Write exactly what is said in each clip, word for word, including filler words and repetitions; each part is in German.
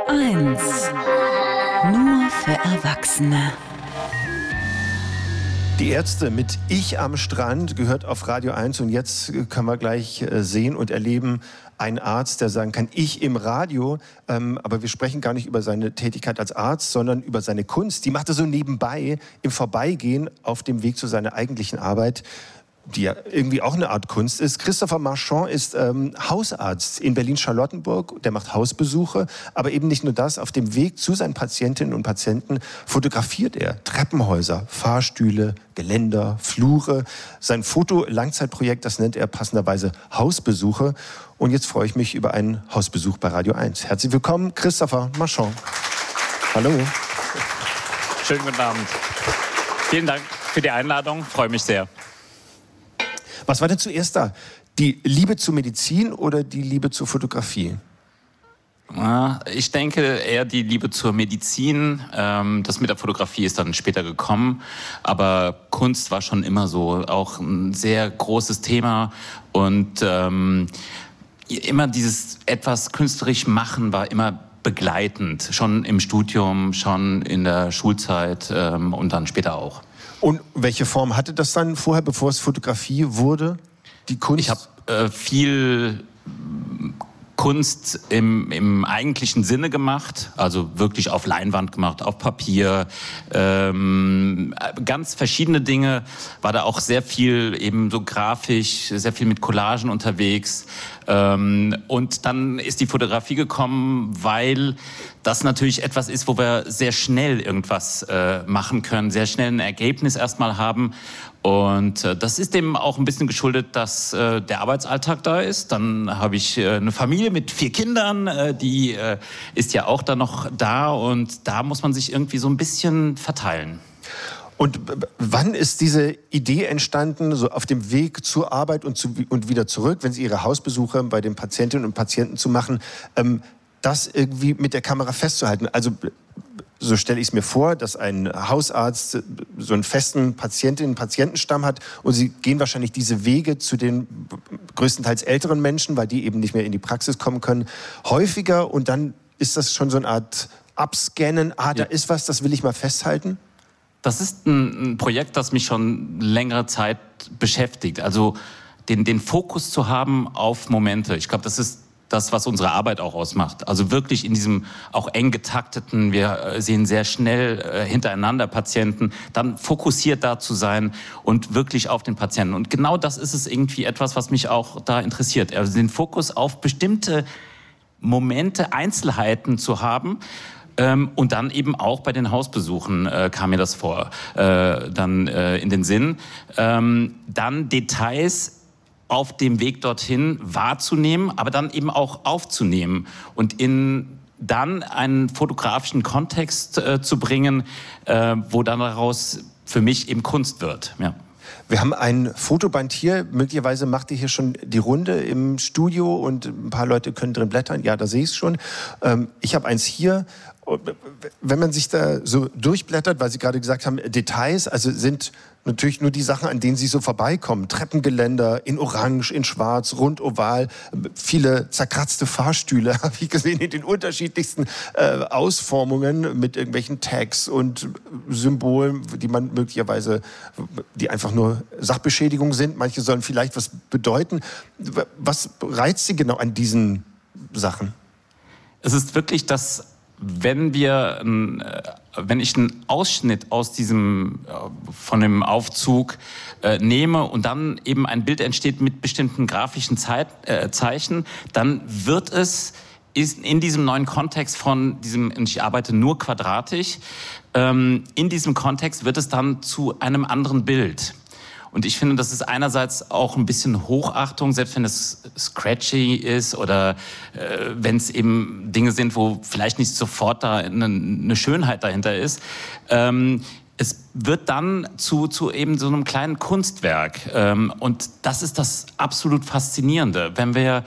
eins. Nur für Erwachsene. Die Ärzte mit Ich am Strand gehört auf Radio eins und jetzt können wir gleich sehen und erleben, ein Arzt, der sagen kann, ich im Radio, ähm, aber wir sprechen gar nicht über seine Tätigkeit als Arzt, sondern über seine Kunst. Die macht er so nebenbei, im Vorbeigehen, auf dem Weg zu seiner eigentlichen Arbeit, die ja irgendwie auch eine Art Kunst ist. Christopher Marchand ist ähm, Hausarzt in Berlin-Charlottenburg. Der macht Hausbesuche, aber eben nicht nur das. Auf dem Weg zu seinen Patientinnen und Patienten fotografiert er Treppenhäuser, Fahrstühle, Geländer, Flure. Sein Foto-Langzeitprojekt, das nennt er passenderweise Hausbesuche. Und jetzt freue ich mich über einen Hausbesuch bei Radio eins. Herzlich willkommen, Christopher Marchand. Hallo. Schönen guten Abend. Vielen Dank für die Einladung. Freue mich sehr. Was war denn zuerst da? Die Liebe zur Medizin oder die Liebe zur Fotografie? Ich denke eher die Liebe zur Medizin. Das mit der Fotografie ist dann später gekommen. Aber Kunst war schon immer so, auch ein sehr großes Thema. Und ähm, immer dieses etwas künstlerisch machen war immer begleitend. Schon im Studium, schon in der Schulzeit ähm, und dann später auch. Und welche Form hatte das dann vorher, bevor es Fotografie wurde? Die Kunst? Ich habe äh, viel Kunst im, im eigentlichen Sinne gemacht, also wirklich auf Leinwand gemacht, auf Papier, ähm, ganz verschiedene Dinge. War da auch sehr viel eben so grafisch, sehr viel mit Collagen unterwegs. Ähm, und dann ist die Fotografie gekommen, weil das natürlich etwas ist, wo wir sehr schnell irgendwas äh, machen können, sehr schnell ein Ergebnis erstmal haben. Und äh, das ist dem auch ein bisschen geschuldet, dass äh, der Arbeitsalltag da ist. Dann habe ich äh, eine Familie mit vier Kindern, äh, die äh, ist ja auch dann noch da. Und da muss man sich irgendwie so ein bisschen verteilen. Und wann ist diese Idee entstanden, so auf dem Weg zur Arbeit und, zu, und wieder zurück, wenn Sie Ihre Hausbesuche bei den Patientinnen und Patienten zu machen, ähm, das irgendwie mit der Kamera festzuhalten? Also so stelle ich es mir vor, dass ein Hausarzt so einen festen Patientinnen- und Patientenstamm hat und Sie gehen wahrscheinlich diese Wege zu den größtenteils älteren Menschen, weil die eben nicht mehr in die Praxis kommen können, häufiger und dann ist das schon so eine Art Abscannen, ah, da ja. ist was, das will ich mal festhalten? Das ist ein, ein Projekt, das mich schon längere Zeit beschäftigt. Also den, den Fokus zu haben auf Momente. Ich glaube, das ist das, was unsere Arbeit auch ausmacht. Also wirklich in diesem auch eng getakteten, wir sehen sehr schnell äh, hintereinander Patienten, dann fokussiert da zu sein und wirklich auf den Patienten. Und genau das ist es irgendwie etwas, was mich auch da interessiert. Also den Fokus auf bestimmte Momente, Einzelheiten zu haben. Ähm, und dann eben auch bei den Hausbesuchen äh, kam mir das vor, äh, dann äh, in den Sinn. Ähm, dann Details auf dem Weg dorthin wahrzunehmen, aber dann eben auch aufzunehmen und in dann einen fotografischen Kontext äh, zu bringen, äh, wo dann daraus für mich eben Kunst wird. Ja. Wir haben ein Fotoband hier, möglicherweise macht ihr hier schon die Runde im Studio und ein paar Leute können drin blättern, ja, da sehe ich es schon. Ähm, ich habe eins hier. Wenn man sich da so durchblättert, weil Sie gerade gesagt haben, Details, also sind natürlich nur die Sachen, an denen Sie so vorbeikommen. Treppengeländer in Orange, in Schwarz, rund oval, viele zerkratzte Fahrstühle, habe ich gesehen, in den unterschiedlichsten äh, Ausformungen mit irgendwelchen Tags und Symbolen, die man möglicherweise, die einfach nur Sachbeschädigung sind. Manche sollen vielleicht was bedeuten. Was reizt Sie genau an diesen Sachen? Es ist wirklich das, wenn wir, wenn ich einen Ausschnitt aus diesem, von dem Aufzug äh, nehme und dann eben ein Bild entsteht mit bestimmten grafischen Zeit, äh, Zeichen, dann wird es ist in diesem neuen Kontext von diesem, ich arbeite nur quadratisch, ähm, in diesem Kontext wird es dann zu einem anderen Bild. Und ich finde, das ist einerseits auch ein bisschen Hochachtung, selbst wenn es scratchy ist oder äh, wenn es eben Dinge sind, wo vielleicht nicht sofort da eine, eine Schönheit dahinter ist. Ähm, es wird dann zu, zu eben so einem kleinen Kunstwerk. Ähm, und das ist das absolut Faszinierende. Wenn wir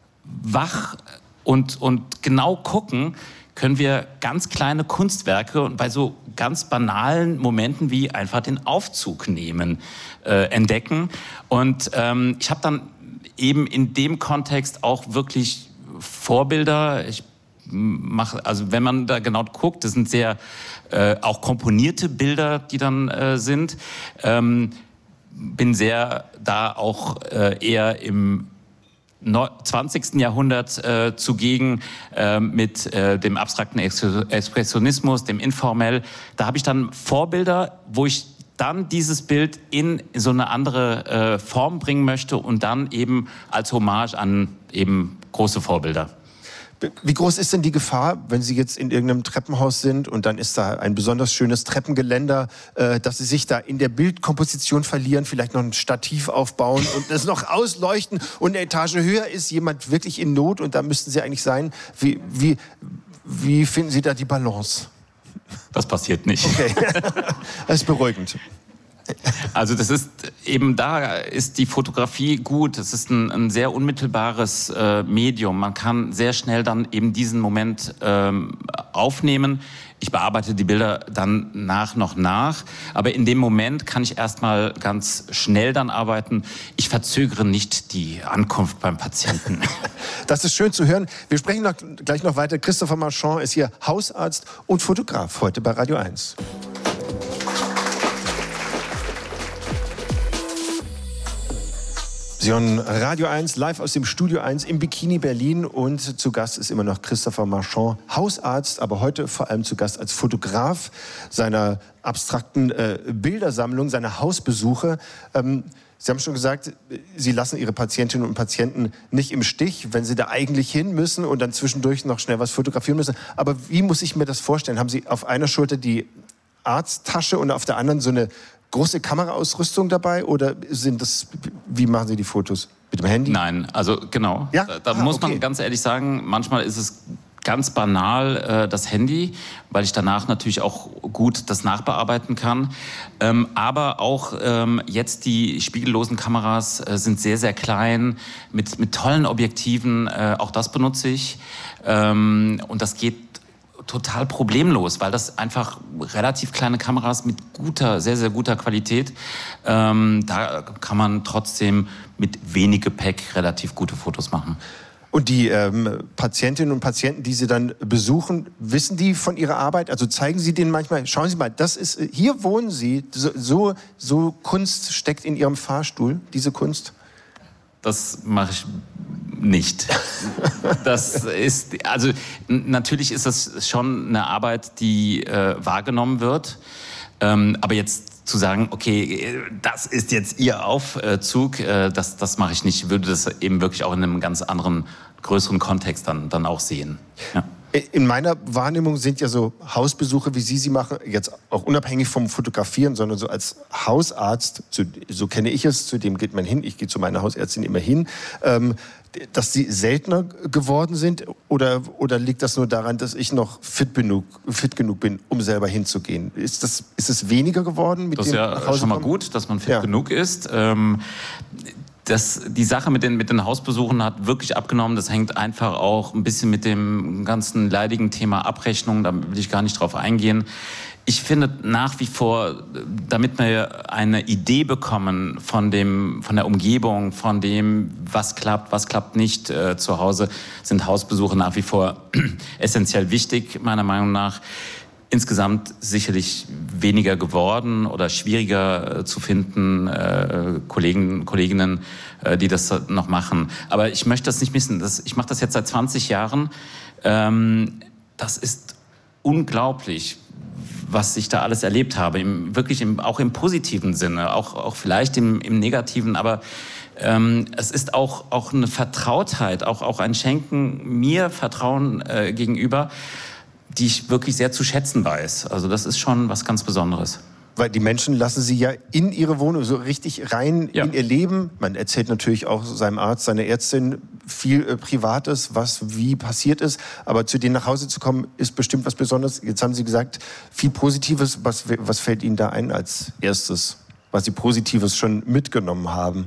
wach und, und genau gucken, können wir ganz kleine Kunstwerke und bei so ganz banalen Momenten wie einfach den Aufzug nehmen, äh, entdecken. Und ähm, ich habe dann eben in dem Kontext auch wirklich Vorbilder. Ich mache, also wenn man da genau guckt, das sind sehr äh, auch komponierte Bilder, die dann äh, sind. Ähm, bin sehr da auch äh, eher im zwanzigsten Jahrhundert äh, zugegen äh, mit äh, dem abstrakten Expressionismus, dem Informell. Da habe ich dann Vorbilder, wo ich dann dieses Bild in so eine andere äh, Form bringen möchte und dann eben als Hommage an eben große Vorbilder. Wie groß ist denn die Gefahr, wenn Sie jetzt in irgendeinem Treppenhaus sind und dann ist da ein besonders schönes Treppengeländer, äh, dass Sie sich da in der Bildkomposition verlieren, vielleicht noch ein Stativ aufbauen und es noch ausleuchten und eine Etage höher ist jemand wirklich in Not und da müssten Sie eigentlich sein. Wie, wie, wie finden Sie da die Balance? Das passiert nicht. Okay, das ist beruhigend. Also das ist eben, da ist die Fotografie gut. Es ist ein, ein sehr unmittelbares äh, Medium. Man kann sehr schnell dann eben diesen Moment ähm, aufnehmen. Ich bearbeite die Bilder dann nach noch nach. Aber in dem Moment kann ich erstmal ganz schnell dann arbeiten. Ich verzögere nicht die Ankunft beim Patienten. Das ist schön zu hören. Wir sprechen noch, gleich noch weiter. Christopher Marchand ist hier Hausarzt und Fotograf heute bei Radio eins. Sie hören Radio eins, live aus dem Studio eins im Bikini Berlin und zu Gast ist immer noch Christopher Marchand, Hausarzt, aber heute vor allem zu Gast als Fotograf seiner abstrakten äh, Bildersammlung, seiner Hausbesuche. Ähm, Sie haben schon gesagt, Sie lassen Ihre Patientinnen und Patienten nicht im Stich, wenn sie da eigentlich hin müssen und dann zwischendurch noch schnell was fotografieren müssen. Aber wie muss ich mir das vorstellen? Haben Sie auf einer Schulter die Arzttasche und auf der anderen so eine große Kameraausrüstung dabei oder sind das, wie machen Sie die Fotos? Mit dem Handy? Nein, also genau. Ja? Da, da ah, muss okay. man ganz ehrlich sagen, manchmal ist es ganz banal äh, das Handy, weil ich danach natürlich auch gut das nachbearbeiten kann. Ähm, aber auch ähm, jetzt die spiegellosen Kameras äh, sind sehr, sehr klein, mit, mit tollen Objektiven. Äh, auch das benutze ich. Ähm, und das geht total problemlos, weil das einfach relativ kleine Kameras mit guter, sehr, sehr guter Qualität, ähm, da kann man trotzdem mit wenig Gepäck relativ gute Fotos machen. Und die ähm, Patientinnen und Patienten, die Sie dann besuchen, wissen die von Ihrer Arbeit? Also zeigen Sie denen manchmal, schauen Sie mal, das ist, hier wohnen Sie, so, so, so Kunst steckt in Ihrem Fahrstuhl, diese Kunst? Das mache ich nicht. Das ist, also natürlich ist das schon eine Arbeit, die äh, wahrgenommen wird. Ähm, aber jetzt zu sagen, okay, das ist jetzt Ihr Aufzug, äh, das, das mache ich nicht. Ich würde das eben wirklich auch in einem ganz anderen, größeren Kontext dann, dann auch sehen. Ja. In meiner Wahrnehmung sind ja so Hausbesuche, wie Sie sie machen, jetzt auch unabhängig vom Fotografieren, sondern so als Hausarzt, zu, so kenne ich es, zu dem geht man hin, ich gehe zu meiner Hausärztin immer hin, ähm, dass sie seltener geworden sind oder, oder liegt das nur daran, dass ich noch fit genug, fit genug bin, um selber hinzugehen? Ist das, ist es weniger geworden? Mit das ist dem ja schon mal gut, dass man fit ja. genug ist. Ähm, Das, die Sache mit den, mit den Hausbesuchen hat wirklich abgenommen. Das hängt einfach auch ein bisschen mit dem ganzen leidigen Thema Abrechnung, da will ich gar nicht drauf eingehen. Ich finde nach wie vor, damit wir eine Idee bekommen von, dem, von der Umgebung, von dem, was klappt, was klappt nicht äh, zu Hause, sind Hausbesuche nach wie vor essentiell wichtig, meiner Meinung nach. Insgesamt sicherlich weniger geworden oder schwieriger äh, zu finden, äh, Kollegen, Kolleginnen, äh, die das noch machen. Aber ich möchte das nicht missen. Das, ich mache das jetzt seit zwanzig Jahren. Ähm, das ist unglaublich, was ich da alles erlebt habe. Im, wirklich im, auch im positiven Sinne, auch, auch vielleicht im, im negativen. Aber ähm, es ist auch, auch eine Vertrautheit, auch, auch ein Schenken mir Vertrauen äh, gegenüber, die ich wirklich sehr zu schätzen weiß. Also das ist schon was ganz Besonderes. Weil die Menschen lassen sie ja in ihre Wohnung so richtig rein ja. in ihr Leben. Man erzählt natürlich auch seinem Arzt, seiner Ärztin viel äh, Privates, was wie passiert ist. Aber zu denen nach Hause zu kommen, ist bestimmt was Besonderes. Jetzt haben Sie gesagt, viel Positives. Was, was fällt Ihnen da ein als erstes, was Sie Positives schon mitgenommen haben?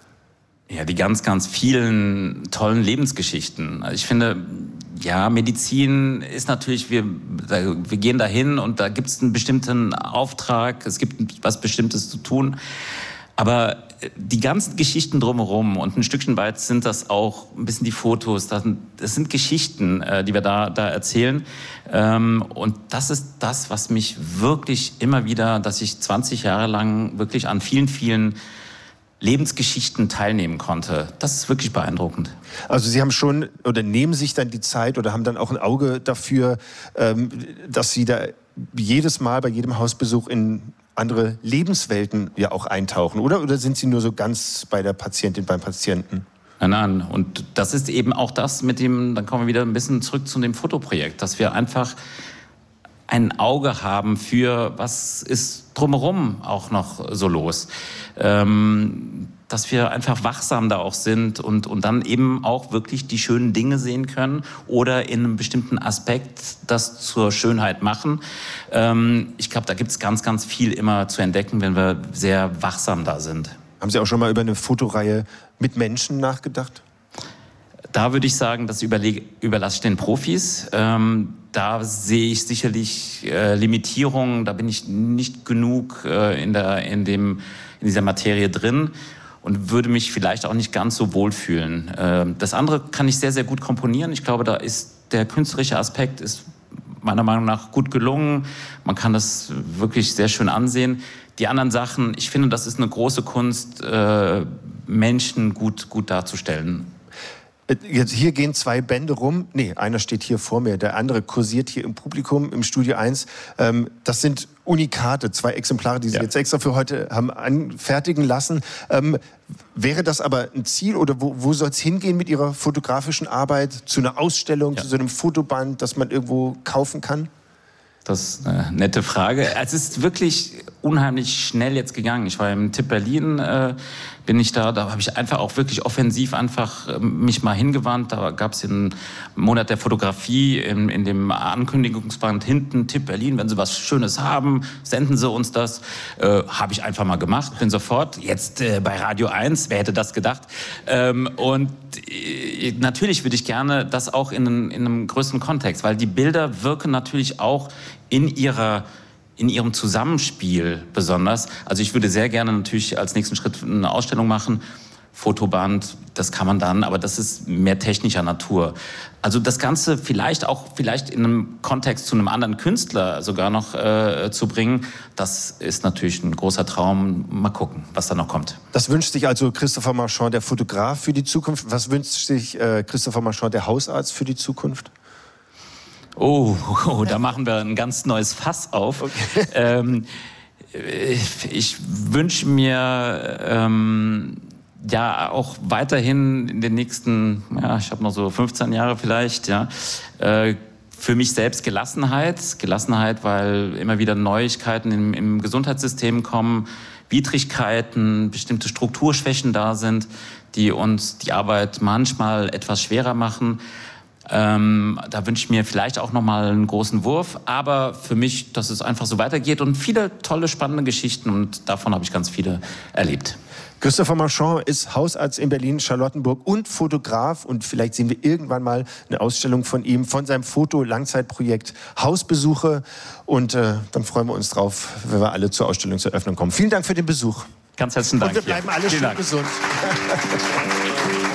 Ja, die ganz, ganz vielen tollen Lebensgeschichten. Also ich finde, ja, Medizin ist natürlich, wir, wir gehen dahin und da gibt es einen bestimmten Auftrag, es gibt was Bestimmtes zu tun. Aber die ganzen Geschichten drumherum und ein Stückchen weit sind das auch ein bisschen die Fotos, das sind, das sind Geschichten, äh, die wir da, da erzählen. Ähm, und das ist das, was mich wirklich immer wieder, dass ich zwanzig Jahre lang wirklich an vielen, vielen Lebensgeschichten teilnehmen konnte. Das ist wirklich beeindruckend. Also Sie haben schon oder nehmen sich dann die Zeit oder haben dann auch ein Auge dafür, ähm, dass Sie da jedes Mal bei jedem Hausbesuch in andere Lebenswelten ja auch eintauchen, oder? Oder sind Sie nur so ganz bei der Patientin, beim Patienten? Nein, nein. Und das ist eben auch das mit dem, dann kommen wir wieder ein bisschen zurück zu dem Fotoprojekt, dass wir einfach ein Auge haben für, was ist drumherum auch noch so los. Ähm, dass wir einfach wachsam da auch sind und, und dann eben auch wirklich die schönen Dinge sehen können oder in einem bestimmten Aspekt das zur Schönheit machen. Ähm, ich glaube, da gibt es ganz, ganz viel immer zu entdecken, wenn wir sehr wachsam da sind. Haben Sie auch schon mal über eine Fotoreihe mit Menschen nachgedacht? Da würde ich sagen, das überleg- überlasse ich den Profis. Ähm, da sehe ich sicherlich äh, Limitierungen. Da bin ich nicht genug äh, in, der, in, dem, in dieser Materie drin und würde mich vielleicht auch nicht ganz so wohlfühlen. Äh, das andere kann ich sehr, sehr gut komponieren. Ich glaube, da ist der künstlerische Aspekt ist meiner Meinung nach gut gelungen. Man kann das wirklich sehr schön ansehen. Die anderen Sachen, ich finde, das ist eine große Kunst, äh, Menschen gut, gut darzustellen. Jetzt, hier gehen zwei Bände rum. Nee, einer steht hier vor mir, der andere kursiert hier im Publikum im Studio eins. Ähm, das sind Unikate, zwei Exemplare, die Sie ja. jetzt extra für heute haben anfertigen lassen. Ähm, wäre das aber ein Ziel oder wo, wo soll es hingehen mit Ihrer fotografischen Arbeit? Zu einer Ausstellung, ja. zu so einem Fotoband, das man irgendwo kaufen kann? Das ist eine nette Frage. Es ist wirklich unheimlich schnell jetzt gegangen. Ich war im Tipp Berlin, äh, bin ich da, da habe ich einfach auch wirklich offensiv einfach äh, mich mal hingewandt. Da gab es den Monat der Fotografie in, in dem Ankündigungsband hinten, Tipp Berlin, wenn Sie was Schönes haben, senden Sie uns das. Äh, habe ich einfach mal gemacht, bin sofort jetzt äh, bei Radio eins, wer hätte das gedacht? Ähm, und äh, natürlich würde ich gerne das auch in, in einem größeren Kontext, weil die Bilder wirken natürlich auch in ihrer in ihrem Zusammenspiel besonders. Also ich würde sehr gerne natürlich als nächsten Schritt eine Ausstellung machen. Fotoband, das kann man dann, aber das ist mehr technischer Natur. Also das Ganze vielleicht auch vielleicht in einem Kontext zu einem anderen Künstler sogar noch äh, zu bringen, das ist natürlich ein großer Traum. Mal gucken, was da noch kommt. Das wünscht sich also Christopher Marchand, der Fotograf, für die Zukunft. Was wünscht sich äh, Christopher Marchand, der Hausarzt, für die Zukunft? Oh, oh, da machen wir ein ganz neues Fass auf. Okay. Ähm, ich wünsche mir ähm, ja auch weiterhin in den nächsten, ja, ich habe noch so fünfzehn Jahre vielleicht, ja, äh, für mich selbst Gelassenheit. Gelassenheit, weil immer wieder Neuigkeiten im, im Gesundheitssystem kommen, Widrigkeiten, bestimmte Strukturschwächen da sind, die uns die Arbeit manchmal etwas schwerer machen. Ähm, da wünsche ich mir vielleicht auch noch mal einen großen Wurf, aber für mich, dass es einfach so weitergeht und viele tolle, spannende Geschichten und davon habe ich ganz viele erlebt. Christopher Marchand ist Hausarzt in Berlin-Charlottenburg und Fotograf und vielleicht sehen wir irgendwann mal eine Ausstellung von ihm, von seinem Foto-Langzeitprojekt Hausbesuche und äh, dann freuen wir uns drauf, wenn wir alle zur Ausstellungseröffnung kommen. Vielen Dank für den Besuch. Ganz herzlichen Dank. Und wir bleiben alle schön gesund.